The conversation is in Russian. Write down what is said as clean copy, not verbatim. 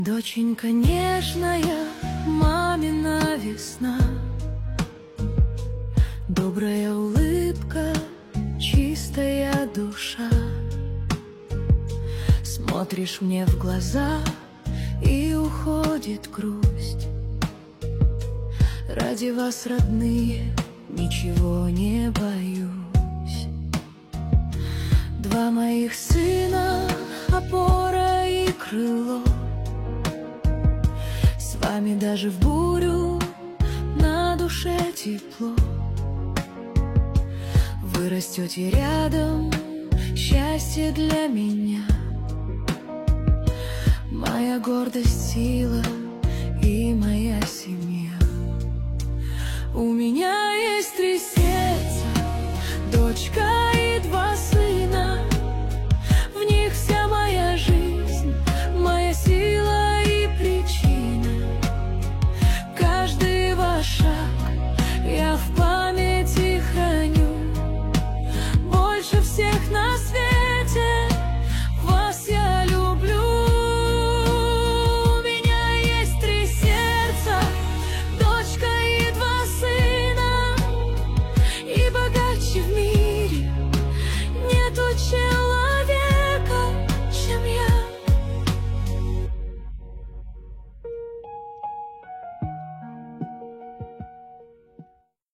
Доченька нежная, мамина весна, добрая улыбка, чистая душа. Смотришь мне в глаза, и уходит грусть. Ради вас, родные, ничего не боюсь. Два моих сына, опора и крыло. С вами даже в бурю на душе тепло. Вы растете рядом, счастье для меня. Моя гордость, сила и моя семья. У меня